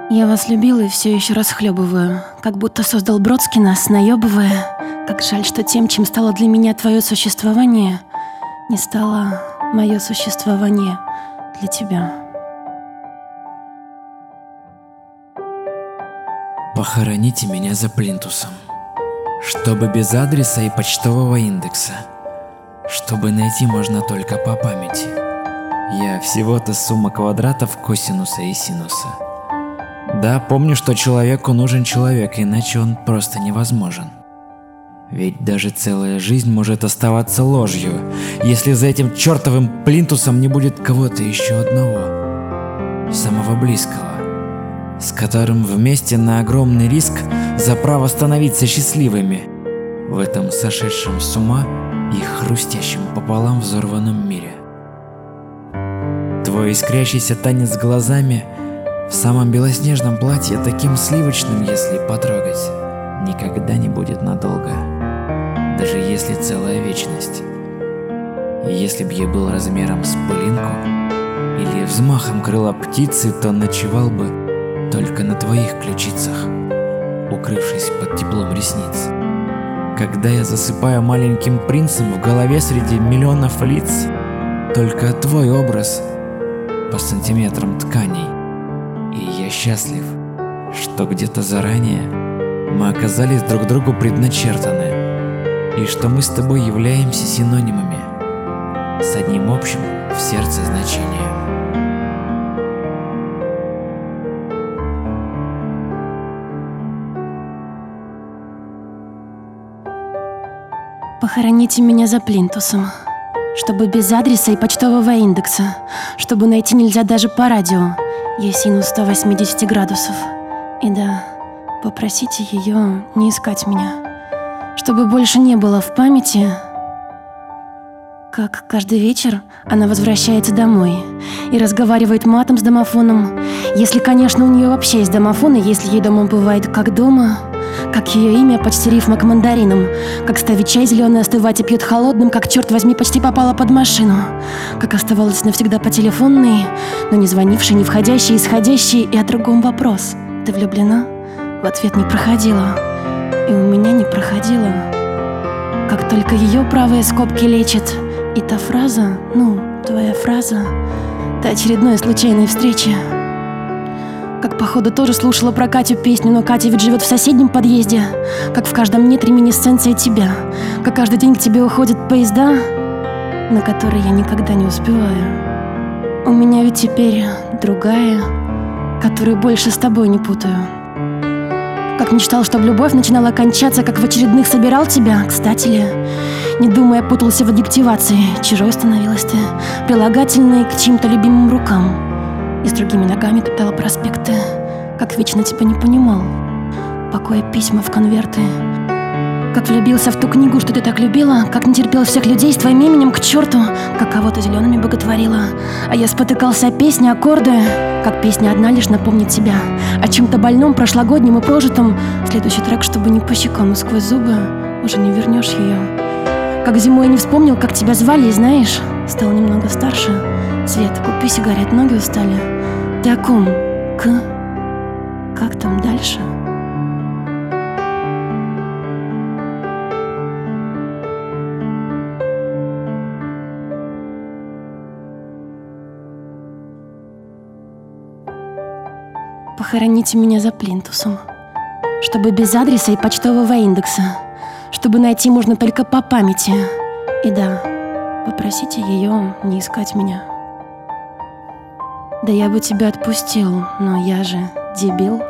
Я вас любила и все еще расхлебываю, как будто создал Бродский нас, наебывая. Как жаль, что тем, чем стало для меня твое существование, не стало мое существование для тебя. Похороните меня за плинтусом, чтобы без адреса и почтового индекса, чтобы найти можно только по памяти. Я всего-то сумма квадратов косинуса и синуса. Да, помню, что человеку нужен человек, иначе он просто невозможен. Ведь даже целая жизнь может оставаться ложью, если за этим чертовым плинтусом не будет кого-то еще одного, самого близкого, с которым вместе на огромный риск за право становиться счастливыми в этом сошедшем с ума и хрустящем пополам взорванном мире. Твой искрящийся танец глазами в самом белоснежном платье, таким сливочным, если потрогать, никогда не будет надолго, даже если целая вечность. И если б я был размером с пылинку или взмахом крыла птицы, то ночевал бы только на твоих ключицах, укрывшись под теплом ресниц. Когда я засыпаю маленьким принцем, в голове среди миллионов лиц только твой образ по сантиметрам тканей. И я счастлив, что где-то заранее мы оказались друг другу предначертаны, и что мы с тобой являемся синонимами с одним общим в сердце значением. Похороните меня за плинтусом, чтобы без адреса и почтового индекса, чтобы найти нельзя даже по радио. Есть синус 180 градусов. И да, попросите ее не искать меня, чтобы больше не было в памяти, как каждый вечер она возвращается домой и разговаривает матом с домофоном, если, конечно, у нее вообще есть домофон, и если ей дома бывает как дома, как ее имя почти рифма к мандаринам, как ставит чай зеленый остывать и пьет холодным, как, черт возьми, почти попала под машину, как оставалась навсегда по телефонной, но не звонившей, не входящей, исходящей, и о другом вопрос. Ты влюблена? В ответ не проходила, и у меня не проходила. Как только ее правые скобки лечат, и та фраза, твоя фраза, та очередной случайной встречи. Как, походу, тоже слушала про Катю песню, но Катя ведь живет в соседнем подъезде. Как в каждом нет реминисценция тебя. Как каждый день к тебе уходят поезда, на которые я никогда не успеваю. У меня ведь теперь другая, которую больше с тобой не путаю. Как мечтал, чтобы любовь начинала кончаться, как в очередных собирал тебя, кстати ли. Не думая, путался в адъективации. Чужой становилась ты, прилагательной к чьим-то любимым рукам. И с другими ногами топтала проспекты, как вечно тебя не понимал, пакуя письма в конверты. Как влюбился в ту книгу, что ты так любила, как не терпел всех людей с твоим именем к черту, как кого-то зелеными боготворила. А я спотыкался о песни, аккорды, как песня одна лишь напомнит тебя о чем-то больном, прошлогоднем и прожитом. Следующий трек, чтобы не по щекам, и сквозь зубы уже не вернешь ее. Как зимой не вспомнил, как тебя звали, и знаешь, стал немного старше. Свет, купи сигарет, ноги устали. Ты о ком? Как там дальше? Похороните меня за плинтусом, чтобы без адреса и почтового индекса, чтобы найти можно только по памяти. И да, попросите ее не искать меня. Да я бы тебя отпустил, но я же дебил.